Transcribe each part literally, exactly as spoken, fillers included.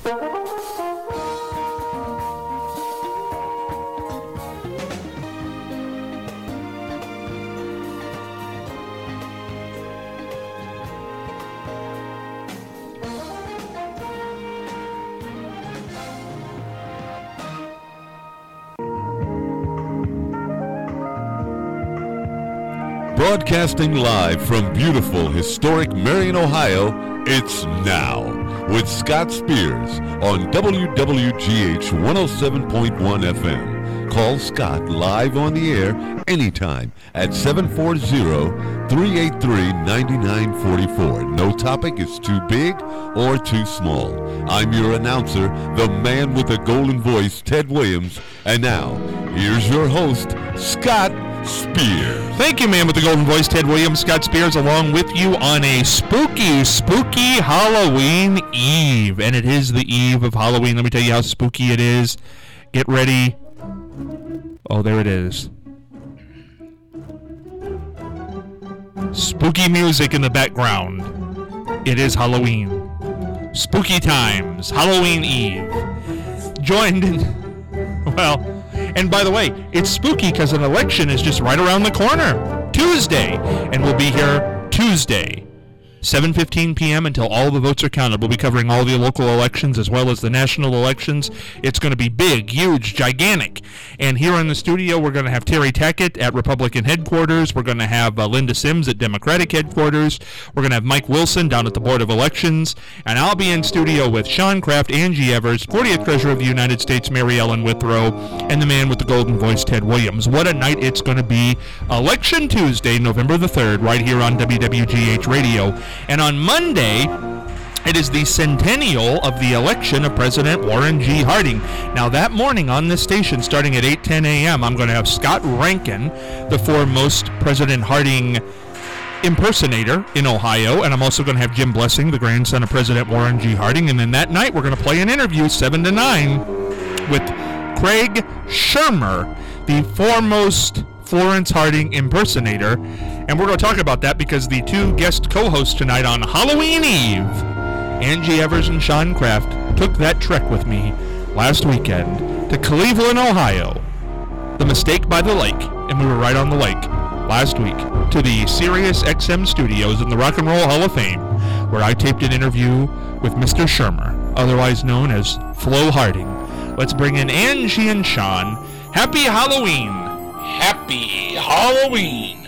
Broadcasting live from beautiful, historic Marion, Ohio, it's Now with Scott Spears on W W G H one oh seven point one F M. Call Scott live on the air anytime at seven four zero, three eight three, nine nine four four. No topic is too big or too small. I'm your announcer, the man with the golden voice, Ted Williams. And now, here's your host, Scott Spears. Thank you, man with the golden voice, Ted Williams. Scott Spears along with you on a spooky, spooky Halloween Eve. And it is the eve of Halloween. Let me tell you how spooky it is. Get ready. Oh, there it is. Spooky music in the background. It is Halloween. Spooky times. Halloween Eve. Joined in... Well... And by the way, it's spooky because an election is just right around the corner. Tuesday. And we'll be here Tuesday. seven fifteen p.m. until all the votes are counted. We'll be covering all the local elections as well as the national elections. It's going to be big, huge, gigantic. And here in the studio, we're going to have Terry Tackett at Republican headquarters. We're going to have uh, Linda Sims at Democratic headquarters. We're going to have Mike Wilson down at the Board of Elections. And I'll be in studio with Sean Kraft, Angie Evers, fortieth Treasurer of the United States, Mary Ellen Withrow, and the man with the golden voice, Ted Williams. What a night it's going to be. Election Tuesday, November the third, right here on W W G H Radio. And on Monday, it is the centennial of the election of President Warren G. Harding. Now, that morning on this station, starting at eight ten a.m., I'm going to have Scott Rankin, the foremost President Harding impersonator in Ohio, and I'm also going to have Jim Blessing, the grandson of President Warren G. Harding. And then that night, we're going to play an interview, seven to nine, with Craig Shermer, the foremost Florence Harding impersonator. And we're going to talk about that because the two guest co-hosts tonight on Halloween Eve, Angie Evers and Sean Kraft, took that trek with me last weekend to Cleveland, Ohio, the Mistake by the Lake, and we were right on the lake last week, to the Sirius X M studios in the Rock and Roll Hall of Fame, where I taped an interview with Mister Shermer, otherwise known as Flo Harding. Let's bring in Angie and Sean. Happy Halloween! Happy Halloween!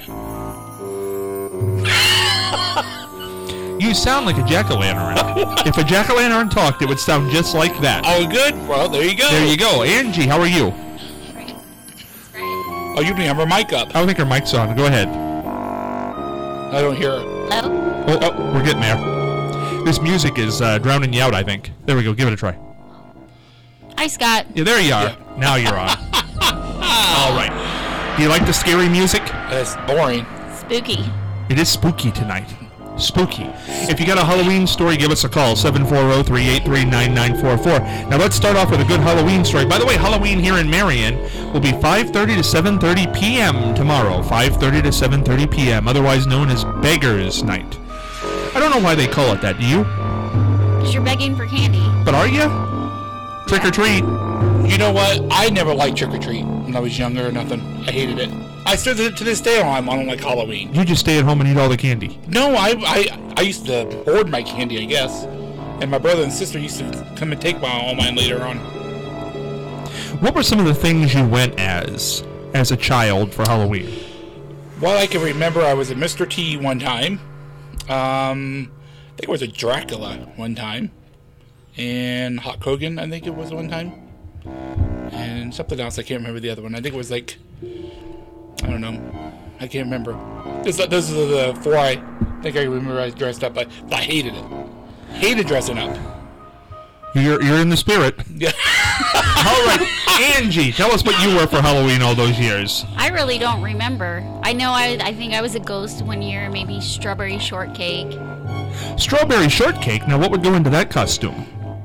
You sound like a jack-o'-lantern. If a jack-o'-lantern talked, it would sound just like that. Oh, good. Well, there you go. There you go. Angie, how are you? Great. Great. Oh, you didn't have her mic up. I don't think her mic's on. Go ahead. I don't hear her. Hello? Oh, oh, we're getting there. This music is uh, drowning you out, I think. There we go. Give it a try. Hi, Scott. Yeah, there you are. Yeah. Now you're on. All right. Do you like the scary music? That's boring. Spooky. It is spooky tonight. Spooky. If you got a Halloween story, give us a call, seven four zero, three eight three, nine nine four four. Now let's start off with a good Halloween story. By the way, Halloween here in Marion will be five thirty to seven thirty p.m. tomorrow. five thirty to seven thirty p.m., otherwise known as Beggar's Night. I don't know why they call it that, do you? Because you're begging for candy. But are you? Trick or treat. You know what? I never liked trick or treat when I was younger or nothing. I hated it. I still to this day I don't like Halloween. You just stay at home and eat all the candy. No, I, I I used to hoard my candy, I guess. And my brother and sister used to come and take my all mine later on. What were some of the things you went as, as a child for Halloween? Well, I can remember I was a Mister T one time. Um, I think it was a Dracula one time. And Hulk Hogan, I think it was one time. And something else, I can't remember the other one. I think it was like, I don't know. I can't remember. This, those are the four I think I remember I dressed up, but I hated it. Hated dressing up. You're you're in the spirit. Yeah. All right, Angie, tell us what you were for Halloween all those years. I really don't remember. I know I I think I was a ghost one year, maybe strawberry shortcake. Strawberry shortcake? Now, what would go into that costume?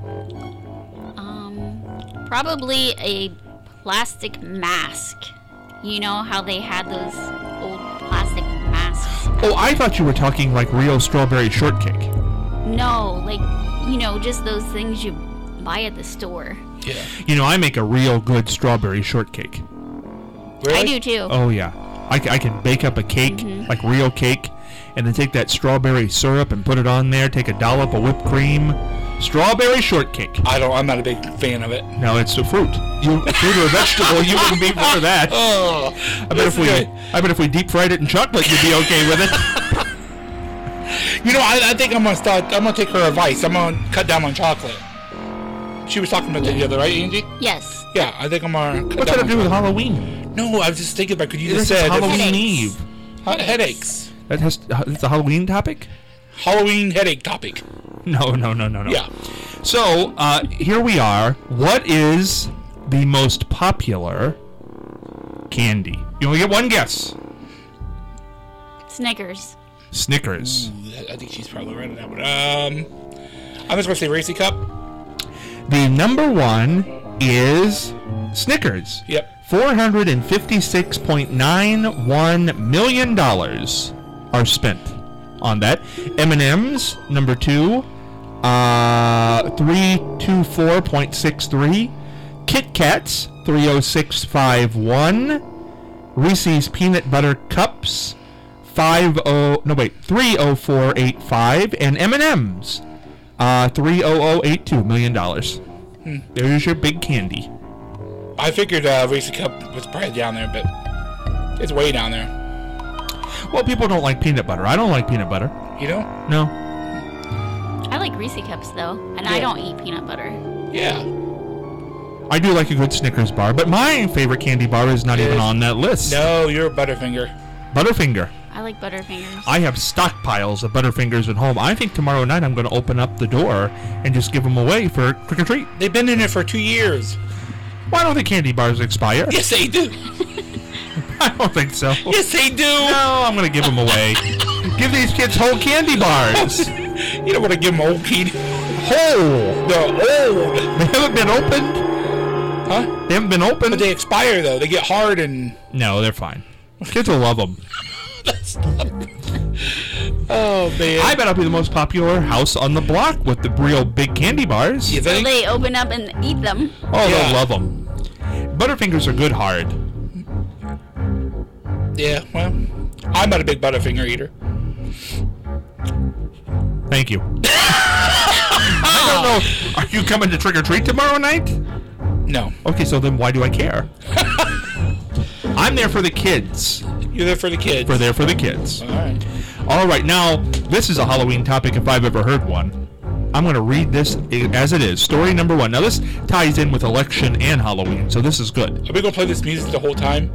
Um, probably a plastic mask. You know how they had those old plastic masks? Oh, I thought you were talking like real strawberry shortcake. No, like, you know, just those things you buy at the store. Yeah. You know, I make a real good strawberry shortcake. Really? I do too. Oh, yeah. I, c- I can bake up a cake, Mm-hmm. like real cake, and then take that strawberry syrup and put it on there, take a dollop of whipped cream. Strawberry shortcake. I don't. I'm not a big fan of it. No, it's a fruit. You fruit or a vegetable, you wouldn't be for that. Oh, I bet if we good. I bet if we deep fried it in chocolate, you'd be okay with it. You know, I, I think I'm gonna start. I'm gonna take her advice. I'm gonna cut down on chocolate. She was talking about that the other, right, Angie? Yes. Yeah, I think I'm gonna. Cut What's down that to do on with chocolate. Halloween? No, I was just thinking about because you just This is said Halloween Headaches. Eve. Uh, headaches. That has it's a Halloween topic? Halloween headache topic. No, no, no, no, no. Yeah. So uh, here we are. What is the most popular candy? You only get one guess. Snickers. Snickers. Ooh, I think she's probably right on that one. Um, I'm just gonna say Racy Cup. The number one is Snickers. Yep. four hundred fifty-six point nine one million dollars are spent on that. M and M's, number two, uh, three hundred twenty-four point six three. Kit Kats, three oh six five one. Reese's Peanut Butter Cups, five oh no wait, three oh four eight five, and M and M's, uh, three hundred eighty-two million dollars. Hmm. There's your big candy. I figured uh, Racy Cup was probably down there, but it's way down there. Well, people don't like peanut butter. I don't like peanut butter. You know? No. I like Reese Cups though, and I Yeah. don't eat peanut butter. Yeah. I do like a good Snickers bar, but my favorite candy bar is not even Is- on that list. No, you're a Butterfinger. Butterfinger. I like Butterfingers. I have stockpiles of Butterfingers at home. I think tomorrow night I'm going to open up the door and just give them away for trick or treat. They've been in it for two years. Why don't the candy bars expire? Yes, they do. I don't think so. Yes, they do. No, I'm going to give them away. Give these kids whole candy bars. You don't want to give them old candy. Whole. They're old. They haven't been opened. Huh? They haven't been opened. But they expire, though. They get hard and... No, they're fine. Kids will love them. Oh, man. I bet I'll be the most popular house on the block with the real big candy bars. You So think? they open up and eat them. Oh, Yeah. they'll love them. Butterfingers are good hard. Yeah, well, I'm not a big Butterfinger eater. Thank you. I don't know. Are you coming to trick or treat tomorrow night? No. Okay, so then why do I care? I'm there for the kids. You're there for the kids. We're there for the kids. All right. All right, now, this is a Halloween topic if I've ever heard one. I'm going to read this as it is. Story number one. Now, this ties in with election and Halloween, so this is good. Are we going to play this music the whole time?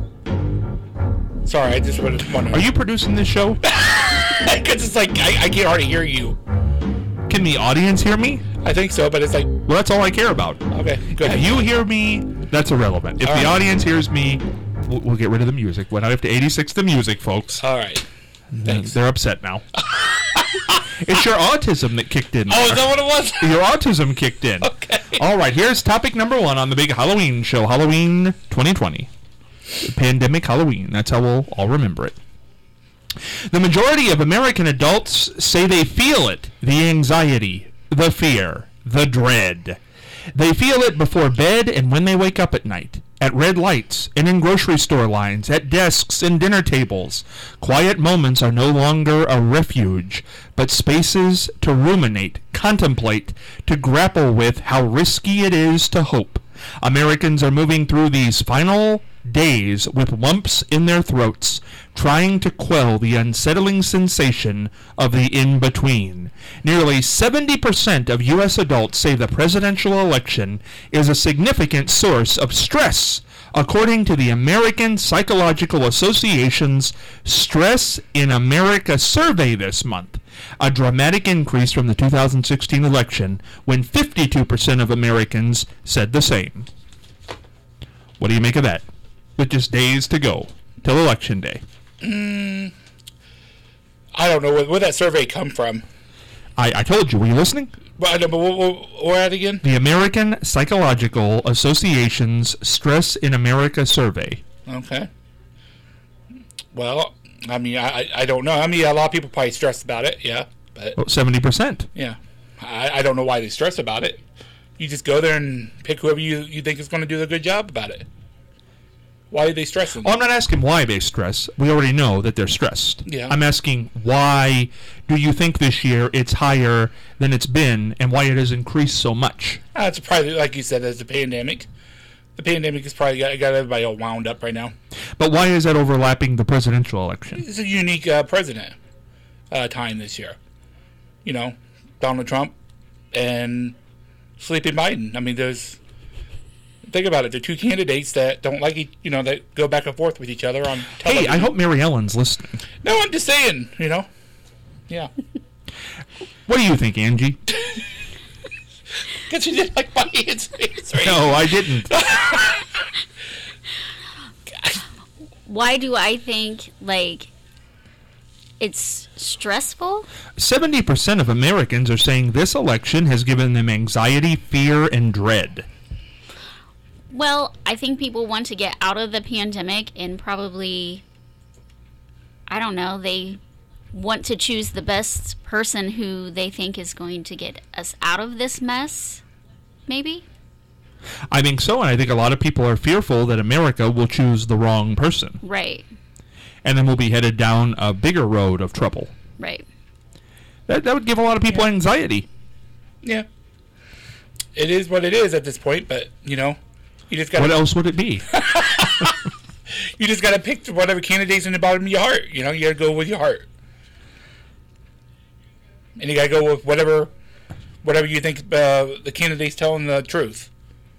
Sorry, I just wanted to... Are you producing this show? Because it's like, I, I can't hardly hear you. Can the audience hear me? I think so, but it's like... Well, that's all I care about. Okay, go If ahead. you hear me, that's irrelevant. If All the right. audience hears me, we'll, we'll get rid of the music. We're not up to eighty-six the music, folks. All right. Thanks. They're upset now. It's your autism that kicked in. Oh, is there. that what it was? Your autism kicked in. Okay. All right, here's topic number one on the big Halloween show, Halloween twenty twenty. Pandemic Halloween. That's how we'll all remember it. The majority of American adults say they feel it, the anxiety, the fear, the dread. They feel it before bed and when they wake up at night, at red lights and in grocery store lines, at desks and dinner tables. Quiet moments are no longer a refuge, but spaces to ruminate, contemplate, to grapple with how risky it is to hope. Americans are moving through these final days with lumps in their throats, trying to quell the unsettling sensation of the in-between. Nearly seventy percent of U S adults say the presidential election is a significant source of stress, according to the American Psychological Association's Stress in America survey this month, a dramatic increase from the two thousand sixteen election when fifty-two percent of Americans said the same. What do you make of that? With just days to go till election day. Mm, I don't know where, where that survey come from. I, I told you, were you listening? But, I know, but what, what, where at again? The American Psychological Association's Stress in America survey. Okay. Well, I mean, I, I- I don't know. I mean, a lot of people probably stress about it, yeah. But, Well, seventy percent. yeah. I, I don't know why they stress about it. You just go there and pick whoever you, you think is going to do a good job about it. Why are they stressing? Well, I'm not asking why they stress. We already know that they're stressed. Yeah. I'm asking why do you think this year it's higher than it's been and why it has increased so much? Uh, it's probably, like you said, as the pandemic. The pandemic has probably got, got everybody all wound up right now. But why is that overlapping the presidential election? It's a unique uh, president uh, time this year. You know, Donald Trump and Sleeping Biden. I mean, there's... Think about it. They're two candidates that don't like each, you know, that go back and forth with each other on television. Hey, I hope Mary Ellen's listening. No, I'm just saying, you know. Yeah. What do you think, Angie? Because you didn't like my answer. Right? No, I didn't. Why do I think, like, it's stressful? seventy percent of Americans are saying this election has given them anxiety, fear, and dread. Well, I think people want to get out of the pandemic and probably, I don't know, they want to choose the best person who they think is going to get us out of this mess, maybe? I think so, and I think a lot of people are fearful that America will choose the wrong person. Right. And then we'll be headed down a bigger road of trouble. Right. That, that would give a lot of people Yeah. anxiety. Yeah. It is what it is at this point, but, you know, you just got What else would it be? you just got to pick whatever candidate's in the bottom of your heart. You know, you got to go with your heart. And you got to go with whatever whatever you think uh, the candidate's telling the truth.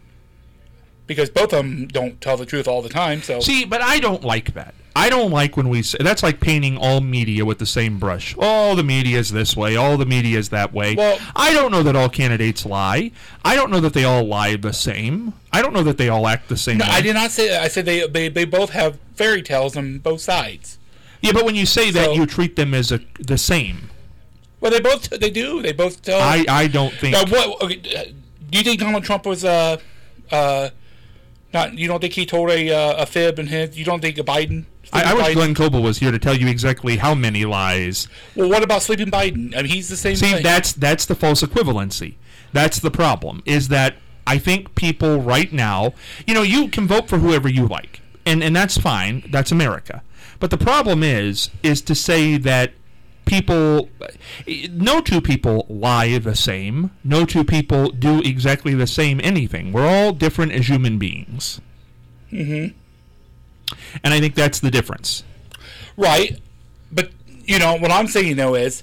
Because both of them don't tell the truth all the time, so... See, but I don't like that. I don't like when we say... That's like painting all media with the same brush. All the media is this way. All the media is that way. Well- I don't know that all candidates lie. I don't know that they all lie the same. I don't know that they all act the same No, way. I did not say that. I said they, they they both have fairy tales on both sides. Yeah, but when you say that, So- you treat them as a, the same. Well, they both they do. They both tell... I, I don't think... Now, what... Okay, uh, do you think Donald Trump was... Uh, uh, not? You don't think he told a uh, a fib in his... You don't think Biden... I, I wish Biden, Glenn Coble was here to tell you exactly how many lies. Well, what about Sleeping Biden? I mean, he's the same See, thing. that's that's the false equivalency. That's the problem, is that I think people right now, you know, you can vote for whoever you like, and, and that's fine. That's America. But the problem is, is to say that people, no two people lie the same. No two people do exactly the same anything. We're all different as human beings. Mm-hmm. And I think that's the difference. Right. But, you know, what I'm saying, though, is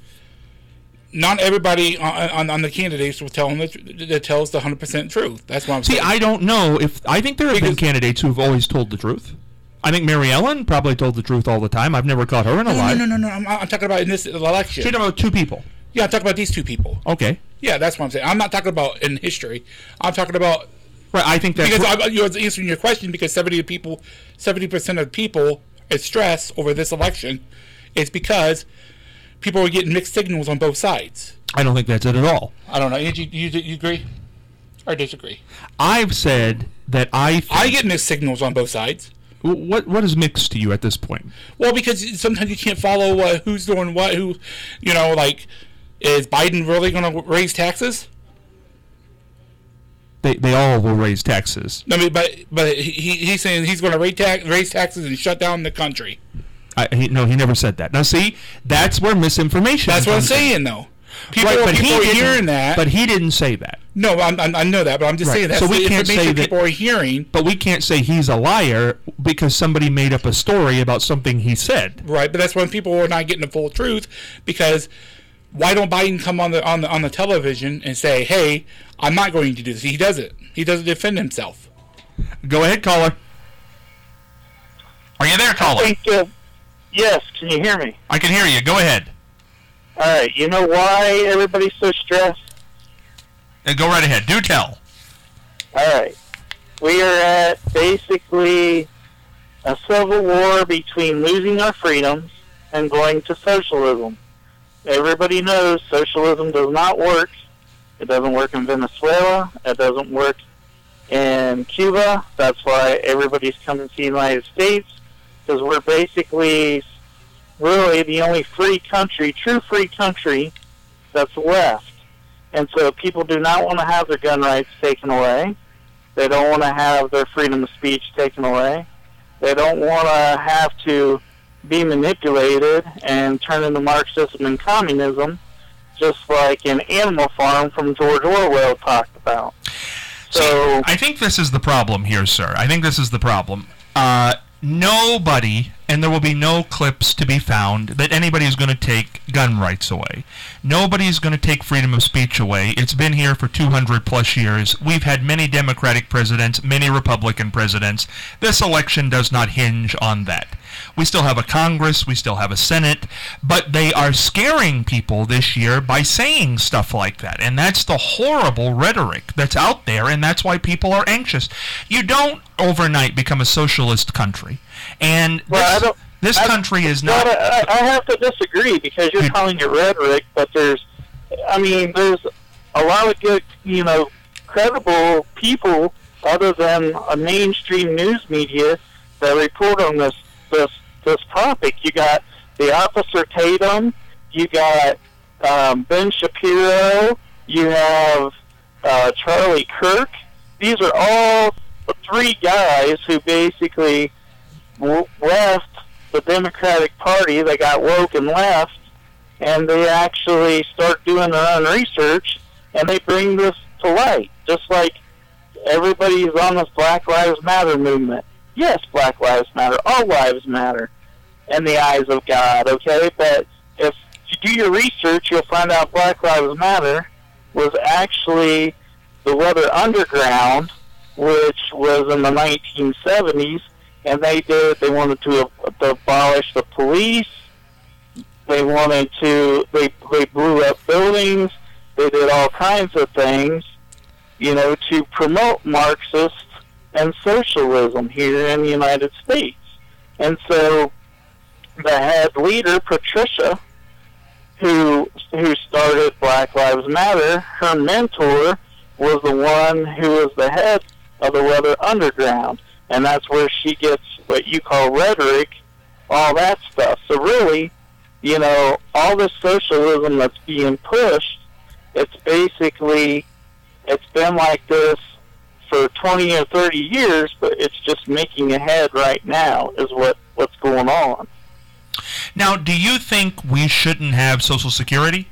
not everybody on, on, on the candidates will tell them the, tr- that tells the one hundred percent truth. That's what I'm See, saying. I don't know if... I think there have been Because- candidates who have always told the truth. I think Mary Ellen probably told the truth all the time. I've never caught her in a no, lie. no, no, no, no. I'm, I'm talking about in this election. You're talking about two people. Yeah, I'm talking about these two people. Okay. Yeah, that's what I'm saying. I'm not talking about in history. I'm talking about... Right, I think that's... Because I, you was answering your question because seventy people, seventy percent of people is stressed over this election. It's because people are getting mixed signals on both sides. I don't think that's it at all. I don't know. Angie, you, you agree or disagree? I've said that I think... I get mixed signals on both sides. What What is mixed to you at this point? Well, because sometimes you can't follow uh, who's doing what. Who, you know, like, is Biden really going to raise taxes? They they all will raise taxes. I mean, but but he he's saying he's going to raise tax raise taxes and shut down the country. I, he, no, he never said that. Now, see, that's where misinformation That's what I'm comes in. saying, though. People, Right, but people he are didn't- hearing that. But he didn't say that. No, I'm, I'm, I know that, but I'm just Right. saying that's So we the can't say information that- people are hearing. But we can't say he's a liar because somebody made up a story about something he said. Right, but that's when people are not getting the full truth because why don't Biden come on the on the on the television and say, "Hey, I'm not going to do this." He doesn't. He doesn't defend himself. Go ahead, caller. Are you there, caller? I think, uh, yes, can you hear me? I can hear you. Go ahead. All right, you know why everybody's so stressed? Uh, go right ahead. Do tell. All right, we are at basically a civil war between losing our freedoms and going to socialism. Everybody knows socialism does not work. It doesn't work in Venezuela. It doesn't work in Cuba. That's why everybody's coming to the United States, because we're basically really the only free country, true free country that's left. And so people do not want to have their gun rights taken away. They don't want to have their freedom of speech taken away. They don't want to have to be manipulated and turn into Marxism and communism, just like an Animal Farm from George Orwell talked about. So See, I think this is the problem here, sir. I think this is the problem. Uh, nobody, and there will be no clips to be found, that anybody is going to take gun rights away. Nobody's going to take freedom of speech away. It's been here for two hundred plus years. We've had many Democratic presidents, many Republican presidents. This election does not hinge on that. We still have a Congress, we still have a Senate, but they are scaring people this year by saying stuff like that. And that's the horrible rhetoric that's out there, and that's why people are anxious. You don't overnight become a socialist country. And well, I this, don't, this I, country is well, not... I, I have to disagree, because you're You- calling it rhetoric, but there's, I mean, there's a lot of good, you know, credible people other than a mainstream news media that report on this this this topic. You got the Officer Tatum, you got um, Ben Shapiro, you have uh, Charlie Kirk. These are all three guys who basically w- left the Democratic Party. They got woke and left, and they actually start doing their own research, and they bring this to light. Just like everybody's on this Black Lives Matter movement. Yes, Black Lives Matter. All lives matter in the eyes of God, okay? But if you do your research, you'll find out Black Lives Matter was actually the Weather Underground, which was in the nineteen seventies, and they did, they wanted to, to abolish the police, they wanted to, they, they blew up buildings, they did all kinds of things, you know, to promote Marxist and socialism here in the United States. And so the head leader, Patricia, who who started Black Lives Matter, her mentor was the one who was the head of the Weather Underground. And that's where she gets what you call rhetoric, all that stuff. So really, you know, all this socialism that's being pushed, it's basically, it's been like this for twenty or thirty years, but it's just making a head right now is what, what's going on. Now, do you think we shouldn't have Social Security?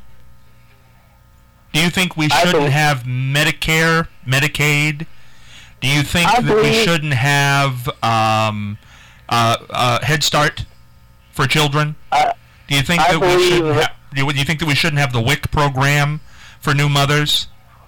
Do you think we I shouldn't believe- have Medicare, Medicaid? Do you think I that we believe- shouldn't have um, uh, uh, Head Start for children? I, Do you think I that we believe shouldn't that- have? Do you think that we shouldn't have the W I C program for new mothers?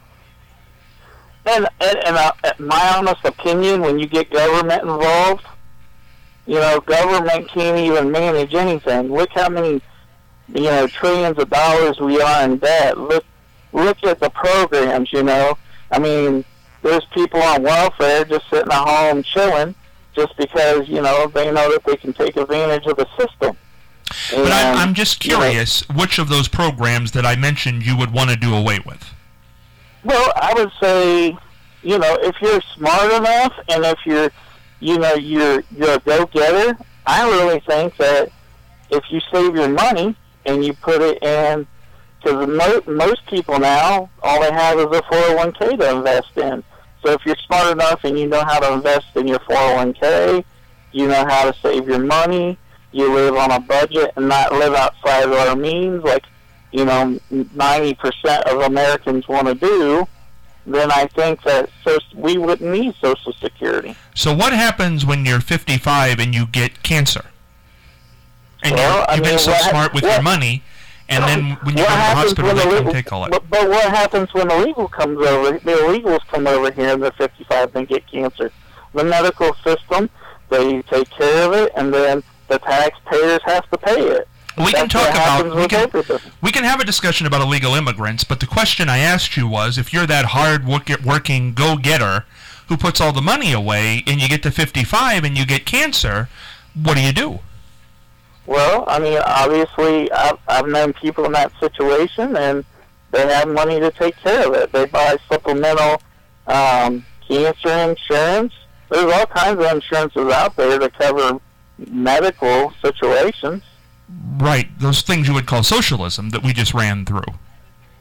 And, and, and uh, my honest opinion, when you get government involved, you know, government can't even manage anything. Look how many, you know, trillions of dollars we are in debt. Look, look at the programs, you know. I mean, there's people on welfare just sitting at home chilling just because, you know, they know that they can take advantage of the system. But I'm, And, I'm just you know, curious which of those programs that I mentioned you would want to do away with. Well, I would say, you know, if you're smart enough and if you're, you know, you're you're a go-getter, I really think that if you save your money and you put it in, because mo- most people now, all they have is a four oh one k to invest in. So if you're smart enough and you know how to invest in your four oh one k, you know how to save your money, you live on a budget and not live outside of our means, like, you know, ninety percent of Americans want to do, then I think that so we wouldn't need Social Security. So what happens when you're fifty-five and you get cancer? And Well, you're, I you've been mean, so what hap- smart with what- your money, and then when you What go to the happens hospital, when they the come legal- take all that. But, but what happens when the legal comes over? The illegals come over here and they're fifty-five and get cancer. The medical system, they take care of it, and then the taxpayers have to pay it. We can That's talk what happens about we with can, everything. we can have a discussion about illegal immigrants, but the question I asked you was, if you're that hard work, working go-getter who puts all the money away and you get to fifty-five and you get cancer, what do you do? Well, I mean, obviously, I've, I've known people in that situation, and they have money to take care of it. They buy supplemental um, cancer insurance. There's all kinds of insurances out there to cover medical situations. Right, those things you would call socialism that we just ran through.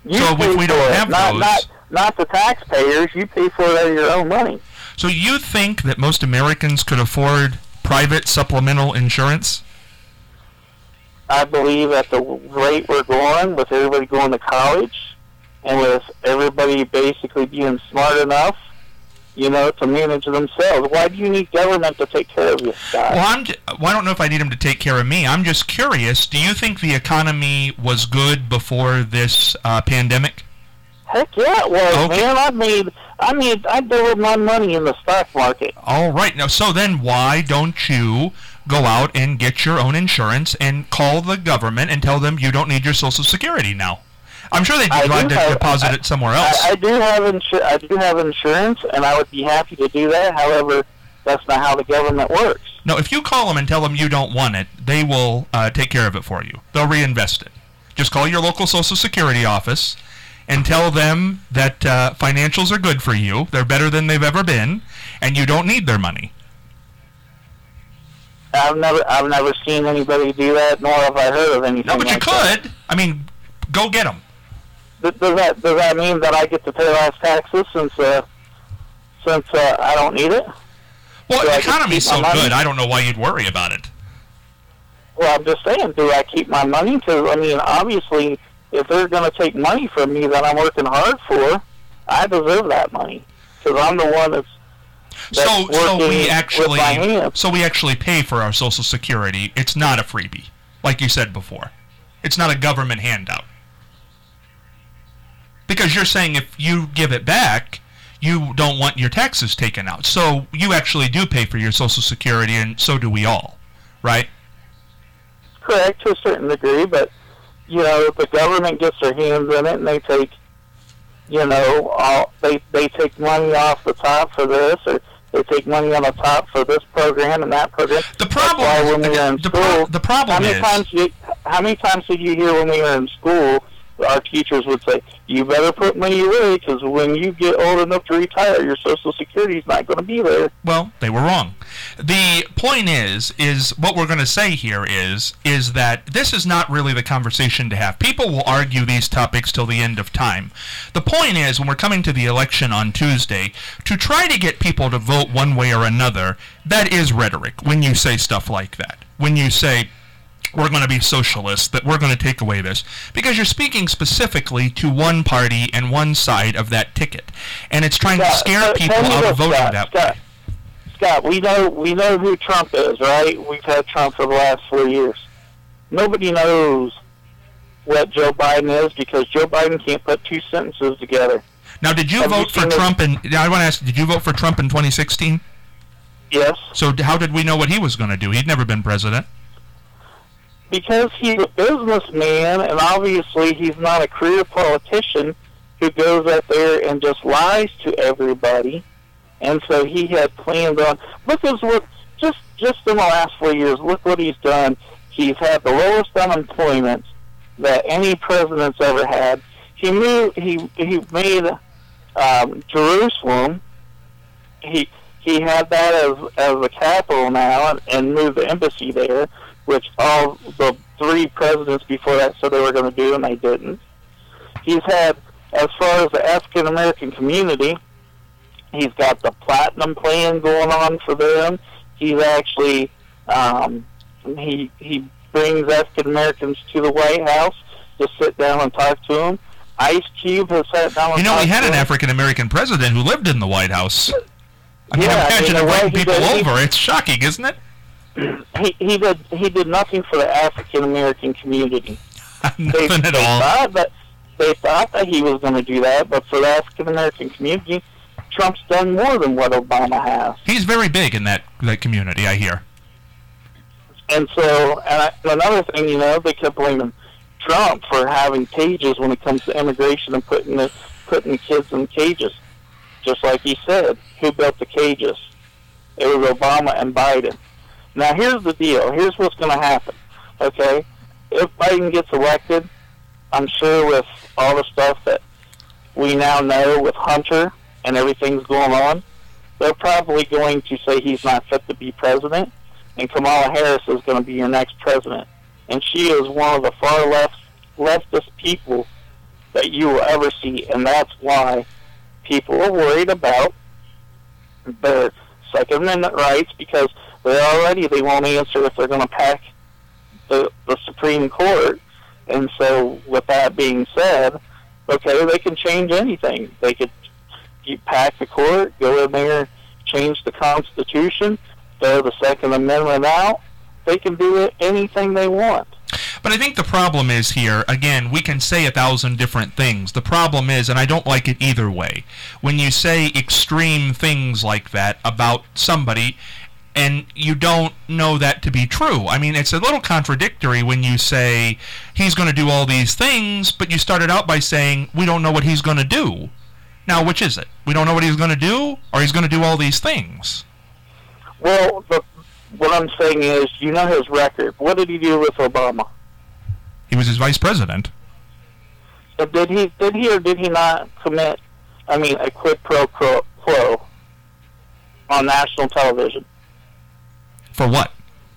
You So pay if we for don't it, have not, those- not not the taxpayers. You pay for it out of your own money. So you think that most Americans could afford private supplemental insurance? I believe at the rate we're going, with everybody going to college, and with everybody basically being smart enough, you know, to manage themselves. Why do you need government to take care of you, Scott? Well, I'm. J- well, I don't know if I need him to take care of me. I'm just curious. Do you think the economy was good before this uh, pandemic? Heck yeah, it was, Okay. man. I made, I made, I doubled my money in the stock market. All right. Now, so then why don't you go out and get your own insurance and call the government and tell them you don't need your Social Security now? I'm sure they'd I be glad do to have- deposit I- it somewhere else. I, I do have insur- I do have insurance, and I would be happy to do that. However, that's not how the government works. No, if you call them and tell them you don't want it, they will uh, take care of it for you. They'll reinvest it. Just call your local Social Security office and tell them that uh, financials are good for you. They're better than they've ever been, and you don't need their money. I've never, I've never seen anybody do that, nor have I heard of anything. No, but you like that. could. I mean, go get them. Does does that does that mean that I get to pay less taxes since uh, since uh, I don't need it? Well, Do the I get to economy's keep my so money? good, I don't know why you'd worry about it. Well, I'm just saying, do I keep my money? Because I mean, obviously, if they're going to take money from me that I'm working hard for, I deserve that money because I'm the one that's. that's So, so working we with actually, my hands. so we actually pay for our Social Security. It's not a freebie, like you said before. It's not a government handout. Because you're saying if you give it back, you don't want your taxes taken out. So you actually do pay for your Social Security, and so do we all, right? Correct to a certain degree, but you know, the government gets their hands in it, and they take, you know, all, they they take money off the top for this, or they take money on the top for this program and that program. The problem That's why is- when we were in the pro- school, the problem how many is- times you, how many times did you hear when we were in school? Our teachers would say, "You better put money away because when you get old enough to retire, your Social Security is not going to be there." Well, they were wrong. The point is, is what we're going to say here is, is that this is not really the conversation to have. People will argue these topics till the end of time. The point is, when we're coming to the election on Tuesday, to try to get people to vote one way or another, that is rhetoric when you say stuff like that. When you say, we're going to be socialists, that we're going to take away this. Because you're speaking specifically to one party and one side of that ticket. And it's trying to Scott, scare tell- people tell me out this, of voting Scott, that Scott, way. Scott, we know we know who Trump is, right? We've had Trump for the last four years. Nobody knows what Joe Biden is because Joe Biden can't put two sentences together. Now, did you Have you vote for seen Trump in... I want to ask, did you vote for Trump in twenty sixteen? Yes, So d- how did we know what he was going to do? He'd never been president. because he's a businessman, and obviously he's not a career politician who goes out there and just lies to everybody. And so he had plans on. Look at what just just in the last four years. Look what he's done. He's had the lowest unemployment that any president's ever had. He moved. He he made um, Jerusalem. He he had that as as the capital now, and, and moved the embassy there, which all the three presidents before that said they were going to do, and they didn't. He's had, as far as the African American community, he's got the platinum plan going on for them. He's actually um, he he brings African Americans to the White House to sit down and talk to them. Ice Cube has sat down. And You know, we talked had to an him. African American president who lived in the White House. I mean, Yeah, I imagine mean, the way inviting he people did- he- over. It's shocking, isn't it? He he did he did nothing for the African American community. They, Nothing at they all. Thought that, they thought that he was going to do that, but for the African American community, Trump's done more than what Obama has. He's very big in that, that community, I hear. And so, and I, another thing, you know, they kept blaming Trump for having cages when it comes to immigration and putting the putting the kids in cages. Just like he said, who built the cages? It was Obama and Biden. Now, here's the deal. Here's what's going to happen. Okay, if Biden gets elected, I'm sure with all the stuff that we now know with Hunter and everything's going on, they're probably going to say he's not fit to be president, and Kamala Harris is going to be your next president. And she is one of the far left leftist people that you will ever see, and that's why people are worried about their Second Amendment rights, because they already they won't answer if they're going to pack the, the Supreme Court. And so, with that being said, okay, they can change anything. They could you pack the court, go in there, change the Constitution, throw the Second Amendment out. They can do it, anything they want. But I think the problem is here, again, we can say a thousand different things. The problem is, and I don't like it either way, when you say extreme things like that about somebody and you don't know that to be true. I mean, it's a little contradictory when you say he's going to do all these things, but you started out by saying we don't know what he's going to do. Now, which is it? We don't know what he's going to do, or he's going to do all these things? Well, the, what I'm saying is, you know his record. What did he do with Obama? He was his vice president. So did he, did he or did he not commit, I mean, a quid pro quo on national television? For what?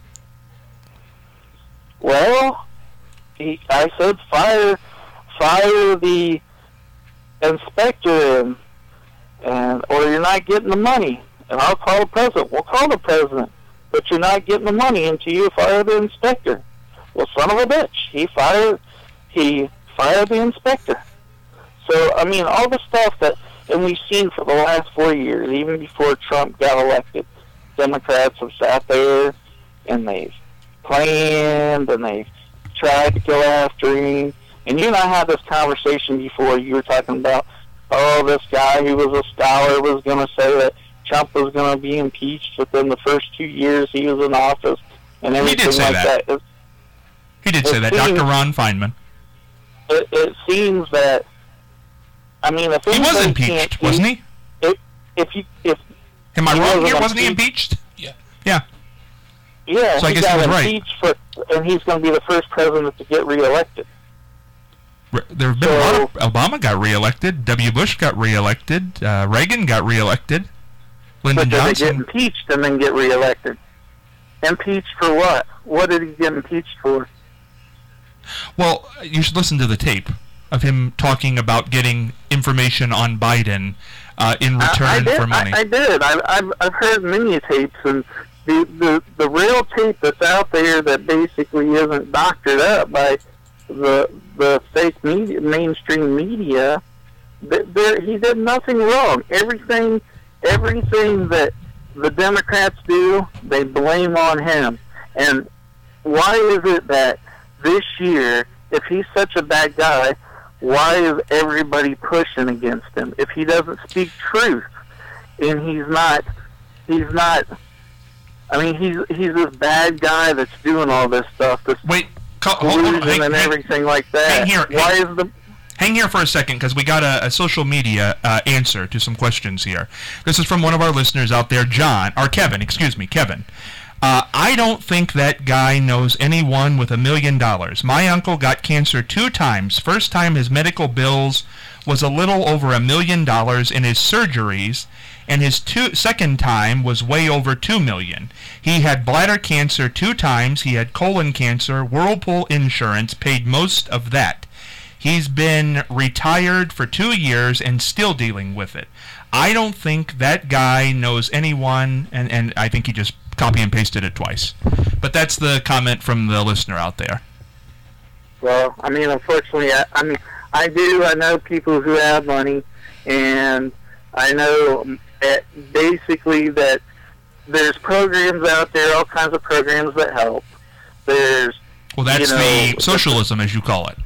Well, he, I said fire, fire the inspector, and, and or you're not getting the money. And I'll call the president. We'll call the president, but you're not getting the money until you fire the inspector. Well, son of a bitch, he fired, he fired the inspector. So, I mean, all the stuff that, and we've seen for the last four years, even before Trump got elected, Democrats have sat there and they've planned and they've tried to go after him. And you and I had this conversation before. You were talking about, oh, this guy who was a scholar was going to say that Trump was going to be impeached within the first two years he was in office and everything he did say like that. that. It, he did say that, seems, Doctor Ron Feynman. It, it seems that, I mean, if he was impeached, wasn't he? If, if you, if Am I he wrong wasn't here? Wasn't he impeached? impeached? Yeah. Yeah. Yeah, So I he guess he got was right. impeached for, and he's going to be the first president to get reelected. Re- There have been So- a lot of... Obama got reelected. W. Bush got reelected. Uh, Reagan got reelected. Lyndon But did they get Johnson... impeached and then get reelected? Impeached for what? What did he get impeached for? Well, you should listen to the tape of him talking about getting information on Biden uh, in return I, I did, for money. I, I did. I, I've I've heard many tapes, and the, the the real tape that's out there that basically isn't doctored up by the the fake media, mainstream media. th- There, he did nothing wrong. Everything, everything that the Democrats do, they blame on him. And why is it that this year, if he's such a bad guy, why is everybody pushing against him? If he doesn't speak truth, and he's not, he's not. I mean, he's he's this bad guy that's doing all this stuff, this Wait, co- hold on, collusion hang, and hang- everything like that. hang here, Why hang- is the Hang here for a second, because we got a, a social media uh, answer to some questions here. This is from one of our listeners out there, John, or Kevin, excuse me, Kevin. Uh, I don't think that guy knows anyone with a million dollars. My uncle got cancer two times. First time his medical bills was a little over a million dollars in his surgeries, and his two, second time was way over two million. He had bladder cancer two times. He had colon cancer. Whirlpool Insurance paid most of that. He's been retired for two years and still dealing with it. I don't think that guy knows anyone, and, and I think he just copy and pasted it twice. But that's the comment from the listener out there. Well, I mean, unfortunately, I, I mean, I do. I know people who have money, and I know that basically that there's programs out there, all kinds of programs that help. There's Well, that's you know, the socialism, as you call it.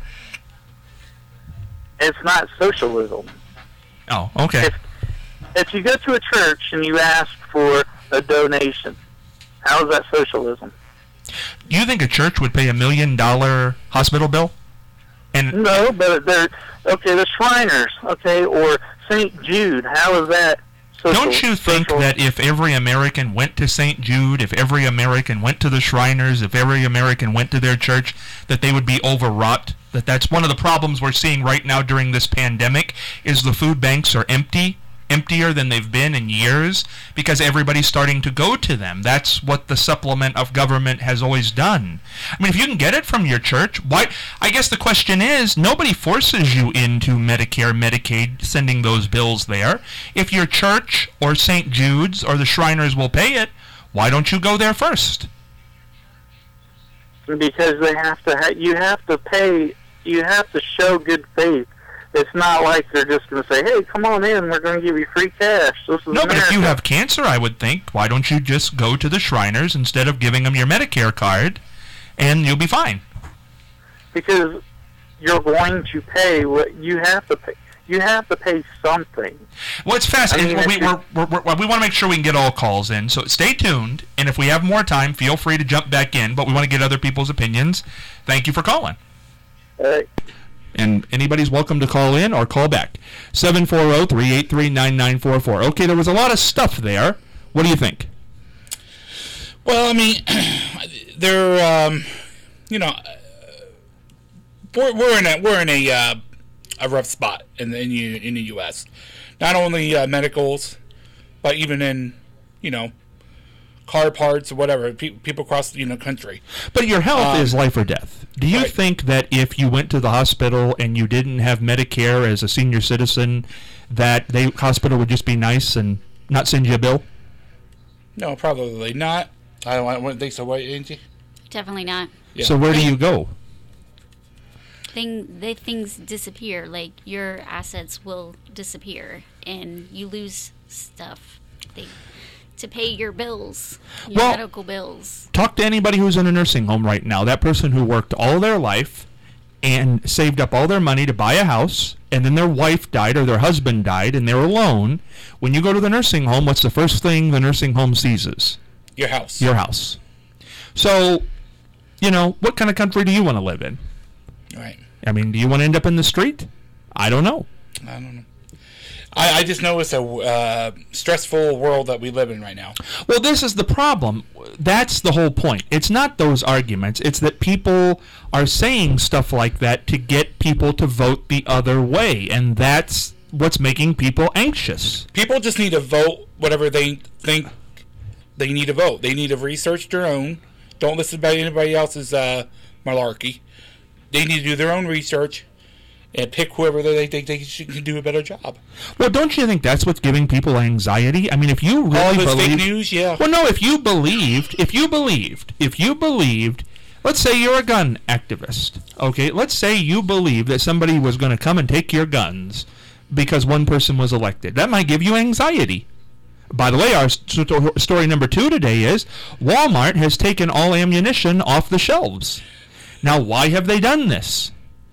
It's not socialism. Oh, okay. If, if you go to a church and you ask for a donation, how is that socialism? Do you think a church would pay a million dollar hospital bill? And No, but they're okay. The Shriners, okay, or Saint Jude. How is that social? don't you think social, that if every American went to Saint Jude, if every American went to the Shriners, if every American went to their church, that they would be overwrought? That that's one of the problems we're seeing right now during this pandemic, is the food banks are empty. emptier than they've been in years because everybody's starting to go to them. That's what the supplement of government has always done. I mean, if you can get it from your church, why? I guess the question is, nobody forces you into Medicare, Medicaid, sending those bills there. If your church or Saint Jude's or the Shriners will pay it, why don't you go there first? Because they have to. Ha- you have to pay. You have to show good faith. It's not like they're just going to say, "Hey, come on in. We're going to give you free cash." This is no, but America. if you have cancer, I would think, why don't you just go to the Shriners instead of giving them your Medicare card, and you'll be fine. Because you're going to pay what you have to pay. You have to pay something. Well, it's fascinating. I mean, we, we're, we're, we're, we want to make sure we can get all calls in, so stay tuned. And if we have more time, feel free to jump back in. But we want to get other people's opinions. Thank you for calling. Uh, And anybody's welcome to call in or call back. seven four zero, three eight three, nine nine four four. Okay, there was a lot of stuff there. What do you think? Well, I mean, they're, um, you know, we're, we're in a we're in a uh, a rough spot in the in, U, in the U S. Not only uh, medicals, but even in, you know, car parts or whatever. Pe- people across the you know country. But your health Um, is life or death. Do you right. think that if you went to the hospital and you didn't have Medicare as a senior citizen, that the hospital would just be nice and not send you a bill? No, probably not. I don't, I wouldn't think so, right, Angie? Definitely not. Yeah. So where do you go? Thing they things disappear. Like your assets will disappear, and you lose stuff. They, to pay your bills, your Well- medical bills. Talk to anybody who's in a nursing home right now. That person who worked all their life and saved up all their money to buy a house, and then their wife died or their husband died, and they're alone. When you go to the nursing home, what's the first thing the nursing home seizes? Your house. Your house. So, you know, what kind of country do you want to live in? Right. I mean, do you want to end up in the street? I don't know. I don't know. I, I just know it's a uh, stressful world that we live in right now. Well, this is the problem. That's the whole point. It's not those arguments. It's that people are saying stuff like that to get people to vote the other way, and that's what's making people anxious. People just need to vote whatever they think they need to vote. They need to research their own. Don't listen to anybody else's uh, malarkey. They need to do their own research and pick whoever they think they should, can do a better job. Well, don't you think that's what's giving people anxiety? I mean, if you really All this believe... fake news, yeah. Well, no, if you believed, if you believed, if you believed, let's say you're a gun activist, okay? Let's say you believe that somebody was going to come and take your guns because one person was elected. That might give you anxiety. By the way, our st- story number two today is Walmart has taken all ammunition off the shelves. Now, why have they done this?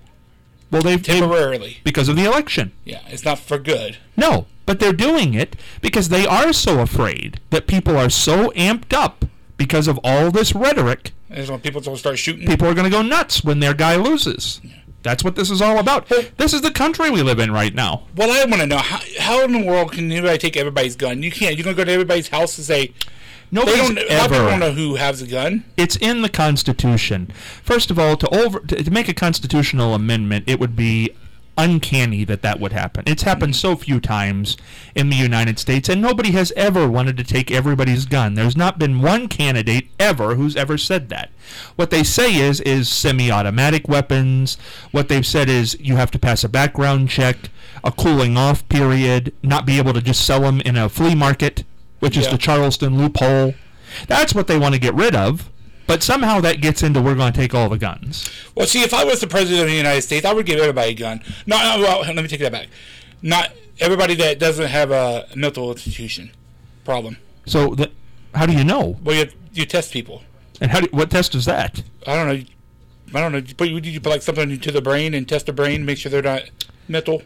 Well, they've Temporarily. because of the election. Yeah, it's not for good. No, but they're doing it because they are so afraid that people are so amped up because of all this rhetoric. And when people don't start shooting. People are going to go nuts when their guy loses. That's what this is all about. This is the country we live in right now. Well, I want to know, how, how in the world can anybody take everybody's gun? You can't. You're going to go to everybody's house and say, Nobody's they don't, a lot of people ever. don't know who has a gun. It's in the Constitution. First of all, to over to, to make a constitutional amendment, it would be uncanny that that would happen. It's happened so few times in the United States, and nobody has ever wanted to take everybody's gun. There's not been one candidate ever who's ever said that. What they say is is semi-automatic weapons. What they've said is you have to pass a background check, a cooling off period, not be able to just sell them in a flea market, which is Yeah. the Charleston loophole. That's what they want to get rid of. But somehow that gets into we're going to take all the guns. Well, see, if I was the president of the United States, I would give everybody a gun. No, no, well, let me take that back. Not everybody that doesn't have a mental institution problem. So the, how do you know? Well, you, you test people. And how do, what test is that? I don't know. I don't know. You put, you put like something into the brain and test the brain, make sure they're not mental.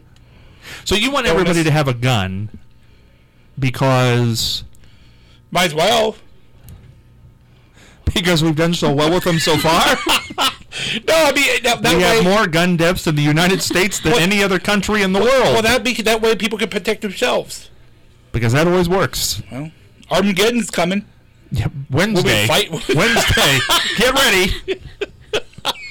So you want everybody to have a gun because Might as well. because we've done so well with them so far? No, I mean that, that we way. have more gun deaths in the United States than Well- any other country in the Well, world. that be that way people can protect themselves. Because that always works. Well, Armageddon's coming. Yeah, Wednesday. fight- Wednesday. Get ready.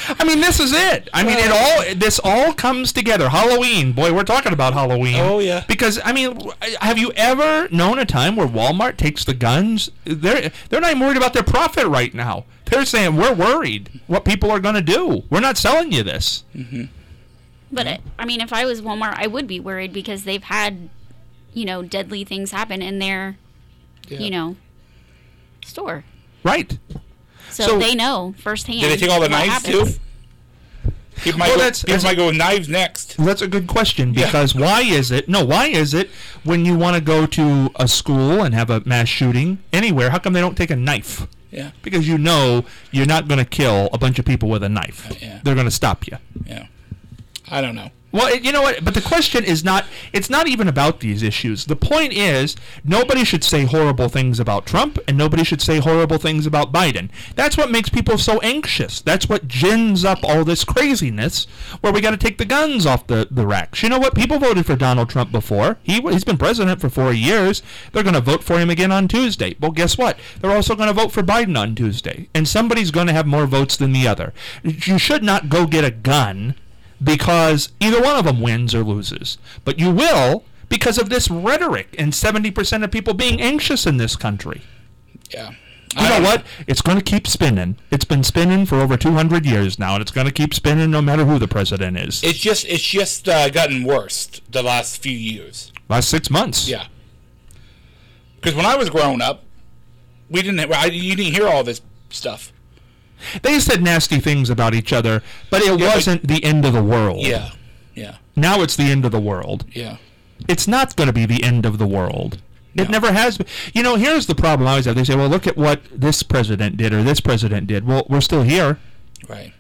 I mean, this is it. I mean, it all this all comes together. Halloween, boy, we're talking about Halloween. Oh, yeah. Because I mean, have you ever known a time where Walmart takes the guns? They're they're not even worried about their profit right now. They're saying we're worried what people are going to do. We're not selling you this. Mm-hmm. But it, I mean, if I was Walmart, I would be worried because they've had, you know, deadly things happen in their, Yeah. you know, store. Right. So, So- they know firsthand. Did they take all the what knives happens. too? People might, Well, go, that's- people that's- might go with knives next. That's a good question Yeah. because why is it? No, why is it when you want to go to a school and have a mass shooting anywhere? How come they don't take a knife? Yeah, Because you know you're not going to kill a bunch of people with a knife. Yeah. They're going to stop you. yeah. I don't know. Well, it- you know what? But the question is not, it's not even about these issues. The point is, nobody should say horrible things about Trump, and nobody should say horrible things about Biden. That's what makes people so anxious. That's what gins up all this craziness, where we got to take the guns off the, the racks. You know what? People voted for Donald Trump before. He, he's been president for four years. They're going to vote for him again on Tuesday. Well, guess what? They're also going to vote for Biden on Tuesday. And somebody's going to have more votes than the other. You should not go get a gun because either one of them wins or loses. But you will because of this rhetoric and seventy percent of people being anxious in this country. Yeah. You I know don't- what? It's going to keep spinning. It's been spinning for over two hundred years now, and it's going to keep spinning no matter who the president is. It's just it's just uh, gotten worse the last few years. Last six months. Yeah. Because when I was growing up, we didn't. I, you didn't hear all this stuff. They said nasty things about each other, but it Yeah, but- wasn't the end of the world. Yeah. Yeah. Now it's the end of the world. Yeah. It's not going to be the end of the world. It No. never has been. You know, here's the problem I always have. They say, well, look at what this president did or this president did. Well, we're still here. Right.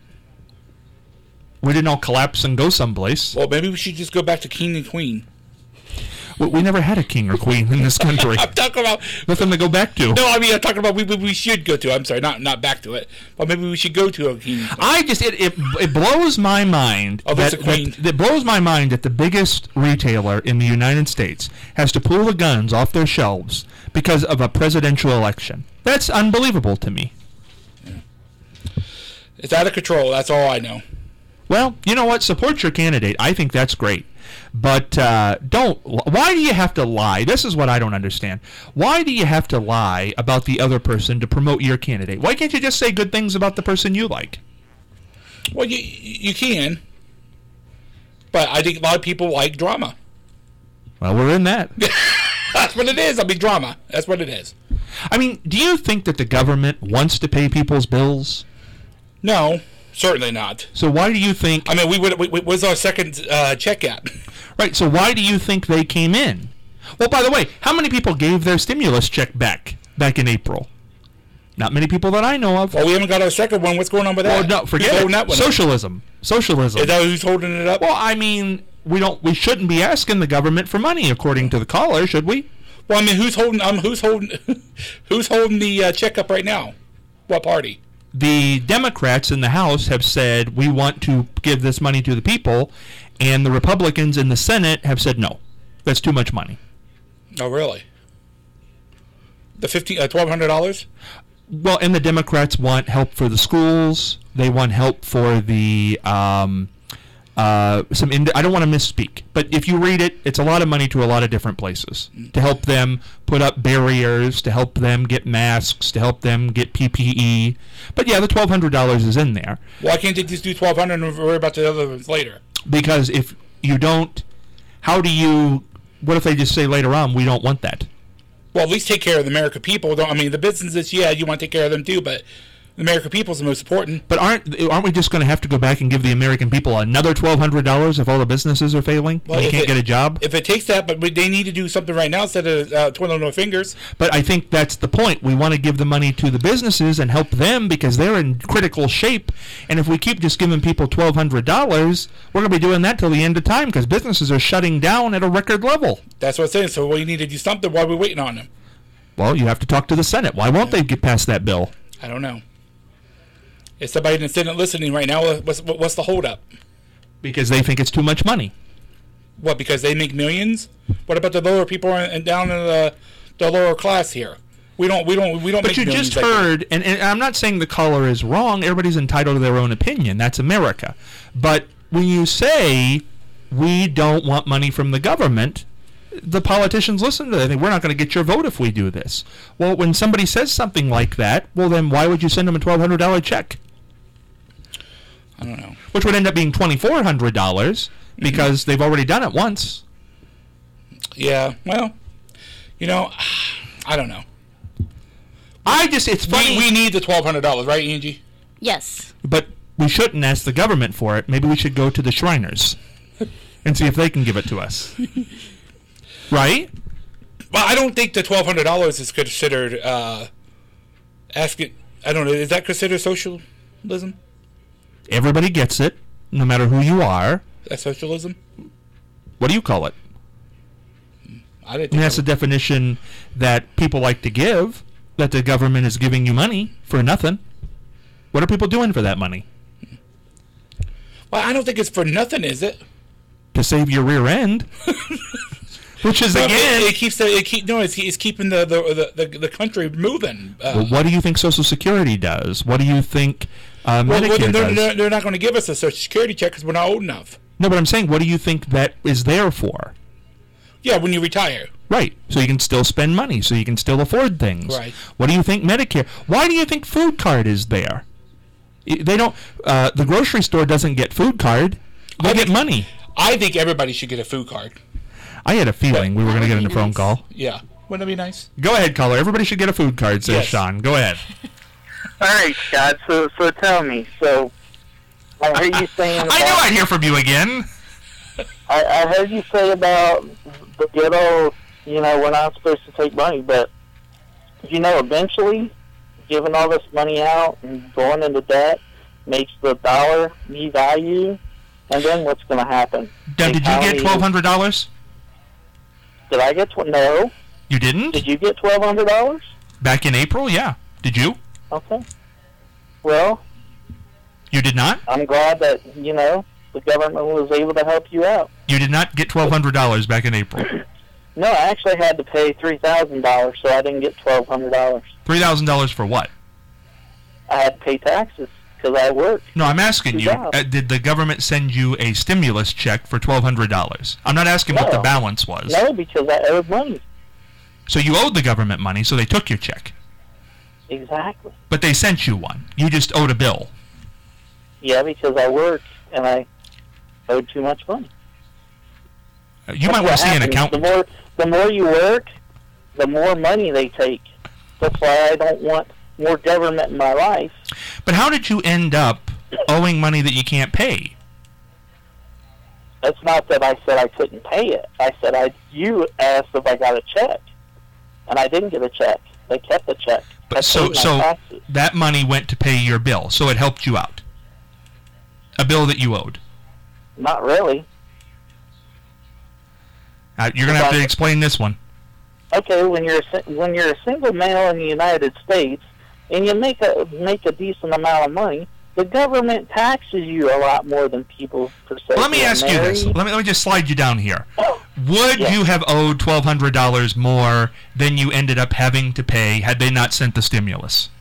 We didn't all collapse and go someplace. Well, maybe we should just go back to king and queen. We, we never had a king or queen in this country. I'm talking about. Nothing to go back to. No, I mean I'm talking about we we, we should go to. I'm sorry, not not back to it, but maybe we should go to a king. And queen. I just it, it it blows my mind Oh, that, there's a queen. that it blows my mind that the biggest retailer in the United States has to pull the guns off their shelves because of a presidential election. That's unbelievable to me. It's out of control. That's all I know. Well, you know what? Support your candidate. I think that's great. But uh, don't. Why do you have to lie? This is what I don't understand. Why do you have to lie about the other person to promote your candidate? Why can't you just say good things about the person you like? Well, you you can, but I think a lot of people like drama. Well, we're in that. That's what it is. I mean, drama. That's what it is. I mean, do you think that the government wants to pay people's bills? No, certainly not. So why do you think? I mean, we would. We, we, where's our second uh, check at? Right. So why do you think they came in? Well, by the way, how many people gave their stimulus check back back in April? Not many people that I know of. Well, we haven't got our second one. What's going on with Oh, that? no, forget Who's it. holding that one up? Socialism. Socialism. Is that who's holding it up? Well, I mean, we don't. We shouldn't be asking the government for money, according to the caller, should we? Well, I mean, who's holding? Um, who's holding? Who's holding the uh, check up right now? What party? The Democrats in the House have said we want to give this money to the people, and the Republicans in the Senate have said no. That's too much money. Oh, really? The fifteen, uh, twelve hundred dollars. Well, and the Democrats want help for the schools. They want help for the um, uh, some. Ind- I don't want to misspeak, but if you read it, it's a lot of money to a lot of different places to help them put up barriers, to help them get masks, to help them get P P E. But yeah, the twelve hundred dollars is in there Why can't they just do twelve hundred and worry about the other ones later? because if you don't, how do you? What if they just say later on we don't want that? Well, at least take care of the American people. Don't I mean the businesses? Yeah, you want to take care of them too, but the American people is the most important. But aren't aren't we just going to have to go back and give the American people another twelve hundred dollars if all the businesses are failing Well, and they if can't it- get a job? If it takes that, but we- they need to do something right now instead of uh, twiddling their fingers. But I think that's the point. We want to give the money to the businesses and help them because they're in critical shape. And if we keep just giving people twelve hundred dollars, we're going to be doing that till the end of time because businesses are shutting down at a record level. That's what I'm saying. So we need to do something while we're waiting on them. Well, you have to talk to the Senate. Why won't they get past that bill? I don't know. Is somebody in the Senate listening right now? What's what's the holdup? Because they think it's too much money. What? Because they make millions? What about the lower people and down in the the lower class here? We don't. We don't. We don't. But make you millions just like that. heard, and, and I'm not saying the caller is wrong. Everybody's entitled to their own opinion. That's America. But when you say we don't want money from the government, the politicians listen to that. They think, we're not going to get your vote if we do this. Well, when somebody says something like that, well, then why would you send them a twelve hundred dollars check? I don't know. Which would end up being twenty-four hundred dollars because mm-hmm. they've already done it once. Yeah, well, you know, I don't know. I just, it's funny. We, we need the twelve hundred dollars, right, Angie? Yes. But we shouldn't ask the government for it. Maybe we should go to the Shriners and see if they can give it to us. Right? Well, I don't think the twelve hundred dollars is considered, uh, asking, I don't know, is that considered socialism? Everybody gets it, no matter who you are. That's socialism? What do you call it? I didn't think And that's that the definition that people like to give, that the government is giving you money for nothing. What are people doing for that money? Well, I don't think it's for nothing, is it? To save your rear end. Which is, Well, again... It, it keeps, the, it keep, no, it's, it's keeping the, the, the, the country moving. Uh, well, what do you think Social Security does? What do you think uh, well, Medicare well, they're, does? they're, they're not going to give us a Social Security check because we're not old enough. No, but I'm saying, what do you think that is there for? Yeah, when you retire. Right. So you can still spend money, so you can still afford things. Right. What do you think Medicare... Why do you think food card is there? I- They don't... Uh, the grocery store doesn't get food card. They I get think- money. I think everybody should get a food card. I had a feeling we were going to get in a phone nice. call. Yeah. Wouldn't that be nice? Go ahead, caller. Everybody should get a food card, says Yes. Sean. Go ahead. All right, Scott. So, so tell me. So, I heard you saying. About, I knew I'd hear from you again. I, I heard you say about the good old, you know, we're not supposed to take money, but you know, eventually, giving all this money out and going into debt makes the dollar devalue, and then what's going to happen? Did, did you get twelve hundred dollars? Did I get tw- no? You didn't? Did you get twelve hundred dollars? Back in April, yeah. Did you? Okay. Well, You did not? I'm glad that you know the government was able to help you out. You did not get twelve hundred dollars back in April. No, I actually had to pay three thousand dollars, so I didn't get twelve hundred dollars. three thousand dollars for what? I had to pay taxes because I worked. No, I'm asking Good you, job. uh, did the government send you a stimulus check for twelve hundred dollars? I'm not asking what the No. balance was. No, because I owed money. So you owed the government money, so they took your check. Exactly. But they sent you one. You just owed a bill. Yeah, because I worked and I owed too much money. Uh, You That's might want what to see an happens. accountant. The more, the more you work, the more money they take. That's why I don't want more government in my life. But how did you end up owing money that you can't pay? It's not that I said I couldn't pay it. I said I. You asked if I got a check, and I didn't get a check. They kept the check. I But so paid my so taxes. that money went to pay your bill, so it helped you out. A bill that you owed. Not really. Uh, you're gonna have to explain this one. Okay, when you're a, si- when you're a single male in the United States and you make a make a decent amount of money, the government taxes you a lot more than people per se. Let me who are ask you this. married. Let me let me just slide you down here. Would Yeah. you have owed twelve hundred dollars more than you ended up having to pay had they not sent the stimulus?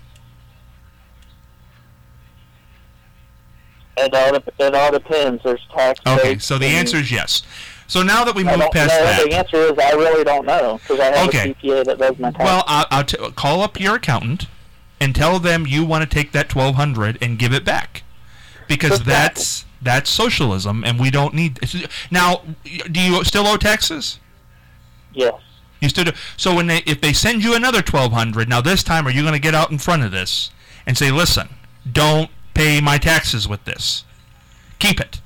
It all, dep- it all depends. There's tax. Okay, rates so the and- answer is yes. So now that we I move don't past know. that, The answer is I really don't know because I have Okay. a C P A that does my taxes. well, I'll, I'll t- call up your accountant and tell them you want to take that twelve hundred and give it back, because Exactly. that's that's socialism, and we don't need. Now, do you still owe taxes? Yes. You still do. So when they if they send you another twelve hundred, now this time are you going to get out in front of this and say, listen, don't pay my taxes with this, keep it?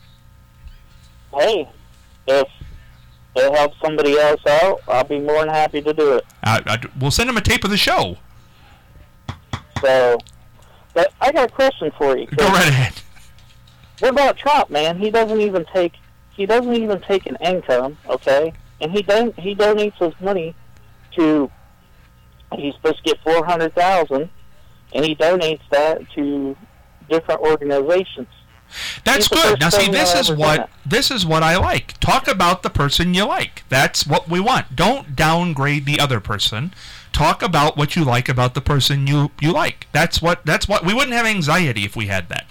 Hey, if it helps somebody else out, I'll be more than happy to do it. Uh, I, we'll send them a tape of the show. So, but I got a question for you. Go right ahead. What about Trump, man? He doesn't even take he doesn't even take an income, okay? And he doesn't he donates his money to he's supposed to get four hundred thousand, and he donates that to different organizations. That's He's the good. first Now, see, president this I is ever what met. this is what I like. Talk about the person you like. That's what we want. Don't downgrade the other person. Talk about what you like about the person you, you like. That's what that's what we wouldn't have anxiety if we had that.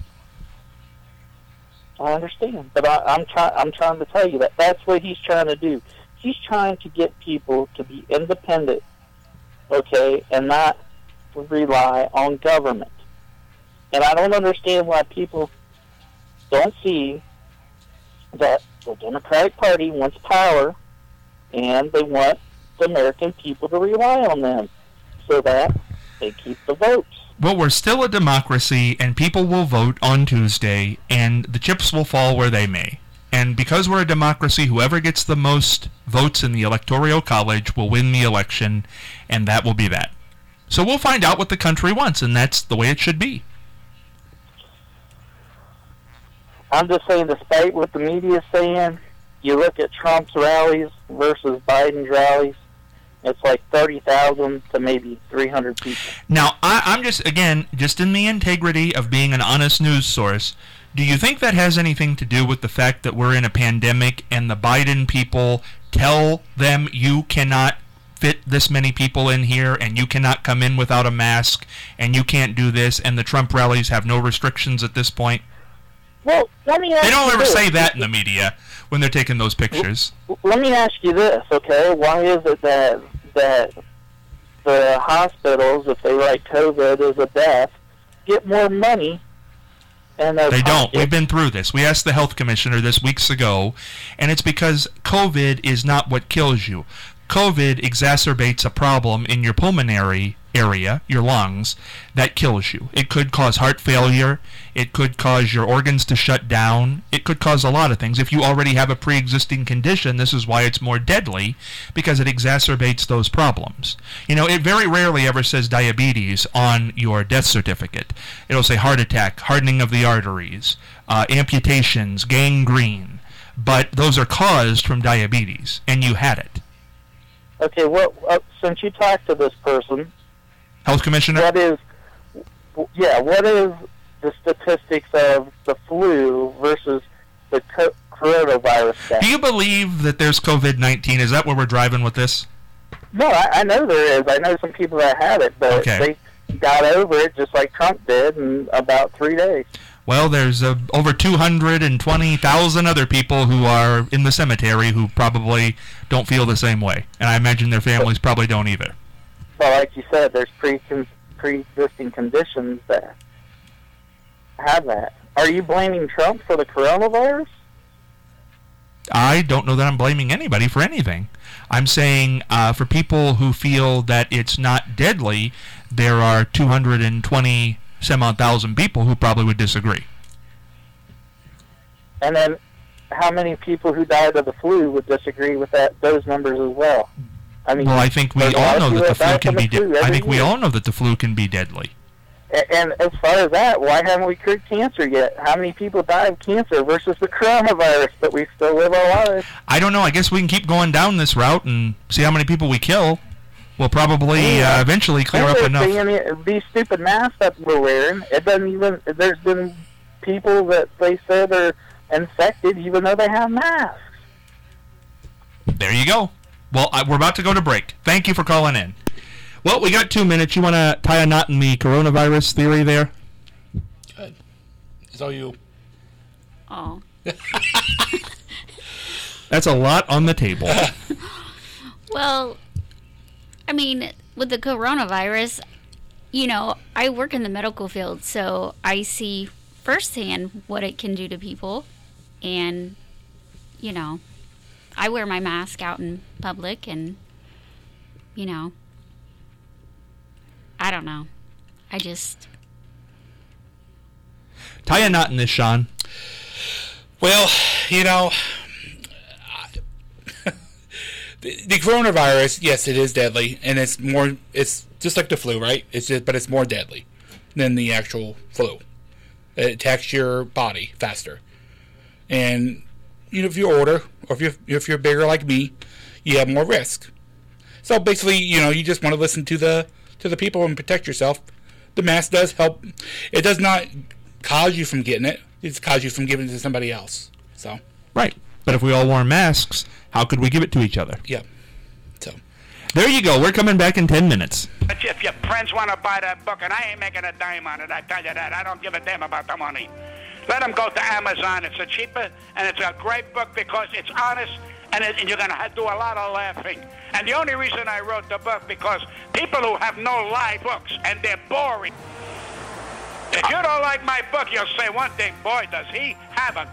I understand, but I, I'm trying. I'm trying to tell you that that's what he's trying to do. He's trying to get people to be independent, okay, and not rely on government. And I don't understand why people don't see that the Democratic Party wants power, and they want the American people to rely on them so that they keep the votes. Well, we're still a democracy, and people will vote on Tuesday, and the chips will fall where they may. And because we're a democracy, whoever gets the most votes in the Electoral College will win the election, and that will be that. So we'll find out what the country wants, and that's the way it should be. I'm just saying, despite what the media is saying, you look at Trump's rallies versus Biden's rallies, it's like thirty thousand to maybe three hundred people. Now, I, I'm just, again, just in the integrity of being an honest news source, do you think that has anything to do with the fact that we're in a pandemic and the Biden people tell them you cannot fit this many people in here and you cannot come in without a mask and you can't do this, and the Trump rallies have no restrictions at this point? Well, let me ask They don't you ever this. say that in the media when they're taking those pictures. Let me ask you this, okay? Why is it that that the hospitals, if they write COVID as a death, get more money? And They don't. We've been through this. We asked the health commissioner this weeks ago, and it's because COVID is not what kills you. COVID exacerbates a problem in your pulmonary area, your lungs, that kills you. It could cause heart failure. It could cause your organs to shut down. It could cause a lot of things. If you already have a pre-existing condition, this is why it's more deadly, because it exacerbates those problems. You know, it very rarely ever says diabetes on your death certificate. It'll say heart attack, hardening of the arteries, uh, amputations, gangrene. But those are caused from diabetes, and you had it. Okay, well, uh, since you talked to this person, Health commissioner? what is, yeah, what is the statistics of the flu versus the co- coronavirus death? Do you believe that there's COVID nineteen? Is that where we're driving with this? No, I, I know there is. I know some people that had it, but Okay. they got over it just like Trump did in about three days. Well, there's uh, over two hundred twenty thousand other people who are in the cemetery who probably don't feel the same way. And I imagine their families probably don't either. Well, like you said, there's pre pre-existing conditions that have that. Are you blaming Trump for the coronavirus? I don't know that I'm blaming anybody for anything. I'm saying uh, for people who feel that it's not deadly, there are two hundred twenty some odd thousand people who probably would disagree. And then how many people who died of the flu would disagree with that those numbers as well? I mean, Well, I think we there's a all lot know of that people the flu die can from be. the flu De- I every think we year. all know that the flu can be deadly. A- And as far as that, why haven't we cured cancer yet? How many people die of cancer versus the coronavirus, but we still live our lives? I don't know. I guess we can keep going down this route and see how many people we kill. We'll probably Yeah. uh, eventually clear And up they're enough. saying it- these stupid masks that we're wearing, it doesn't even, there's been people that they said are infected even though they have masks. There you go. Well, I, we're about to go to break. Thank you for calling in. Well, we got two minutes. You want to tie a knot in the coronavirus theory there? Good. It's all you. Oh. That's a lot on the table. Well, I mean, with the coronavirus, you know, I work in the medical field, so I see firsthand what it can do to people. And, you know, I wear my mask out in public, and, you know, I don't know. I just. Tie a knot in this, Sean. Well, you know, the, the coronavirus, yes, it is deadly, and it's more. It's just like the flu, right? It's just, but it's more deadly than the actual flu. It attacks your body faster, and you know, if you're older or if you're if you're bigger like me, you have more risk. So basically, you know, you just want to listen to the to the people and protect yourself. The mask does help. It does not cause you from getting it, It's caused you from giving it to somebody else. So. Right. But if we all wore masks, how could we give it to each other? Yeah. So. There you go. We're coming back in ten minutes. But if your friends want to buy that book, and I ain't making a dime on it, I tell you that. I don't give a damn about the money. Let them go to Amazon. It's a cheaper, and it's a great book because it's honest, and, it, and you're going to do a lot of laughing. And the only reason I wrote the book, because people who have no life books, and they're boring. If you don't like my book, you'll say one thing, boy, does he have a